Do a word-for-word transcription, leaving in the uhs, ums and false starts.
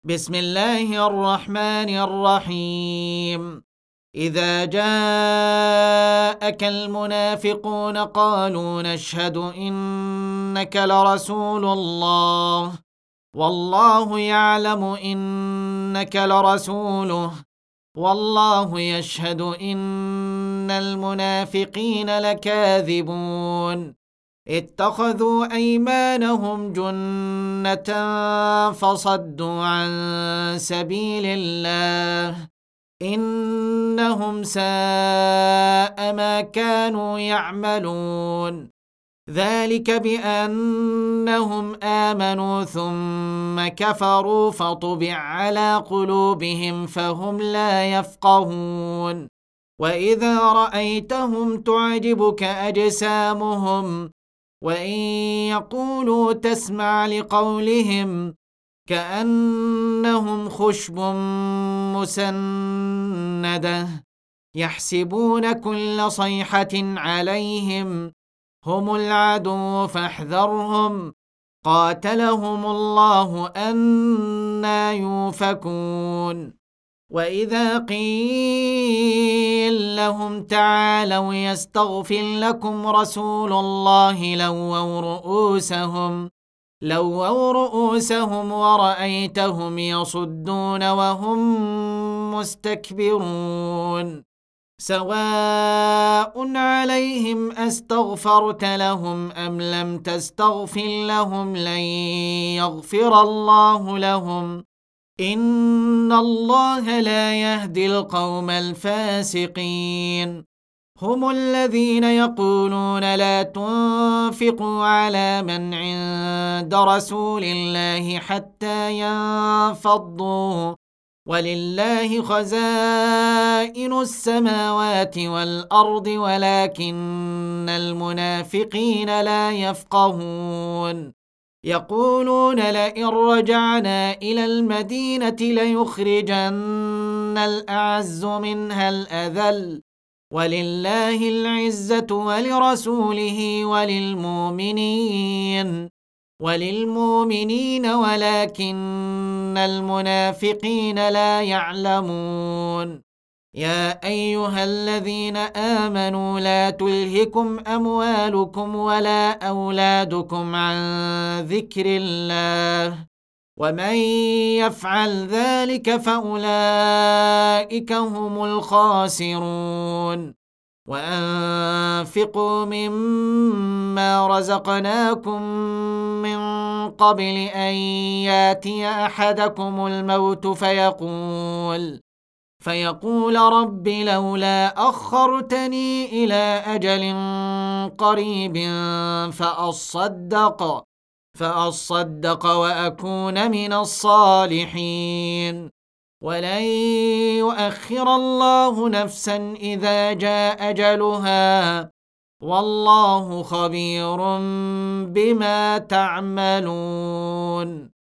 بسم الله الرحمن الرحيم. إذا جاءك المنافقون قالوا نشهد إنك لرسول الله والله يعلم إنك لرسوله والله يشهد إن المنافقين لكاذبون. اتخذوا أيمانهم جنة فصدوا عن سبيل الله إنهم ساء ما كانوا يعملون. ذلك بأنهم آمنوا ثم كفروا فطبع على قلوبهم فهم لا يفقهون. وإذا رأيتهم تعجبك أجسامهم وإن يقولوا تسمع لقولهم كأنهم خشب مسندة يحسبون كل صيحة عليهم هم العدو فاحذرهم قاتلهم الله أنى يؤفكون. وإذا قيل لهم تعالوا يستغفر لكم رسول الله لووا رؤوسهم لووا رؤوسهم ورأيتهم يصدون وهم مستكبرون. سواء عليهم أستغفرت لهم أم لم تستغفر لهم لن يغفر الله لهم إن الله لا يهدي القوم الفاسقين. هم الذين يقولون لا تنفقوا على من عند رسول الله حتى ينفضوا ولله خزائن السماوات والأرض ولكن المنافقين لا يفقهون. يقولون لئن رجعنا إلى المدينة ليخرجن الأعز منها الأذل ولله العزة ولرسوله وللمؤمنين وللمؤمنين ولكن المنافقين لا يعلمون. يا أيها الذين آمنوا لا تلهكم أموالكم ولا أولادكم عن ذكر الله ومن يفعل ذلك فأولئك هم الخاسرون. وأنفقوا مما رزقناكم من قبل أن ياتي أحدكم الموت فيقول فيقول رب لولا أخرتني إلى أجل قريب فأصدق فأصدق وأكون من الصالحين. ولن يؤخر الله نفسا إذا جاء أجلها والله خبير بما تعملون.